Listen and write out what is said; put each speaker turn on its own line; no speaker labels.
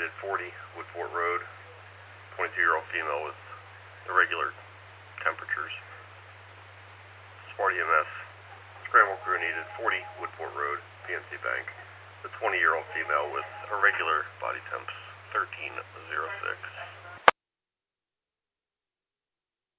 needed 40, Woodfort Road. 22-year-old female with irregular temperatures. Sparta EMS. Scramble crew needed 40, Woodfort Road, PNC Bank. The 20-year-old female with irregular body temps, 1306.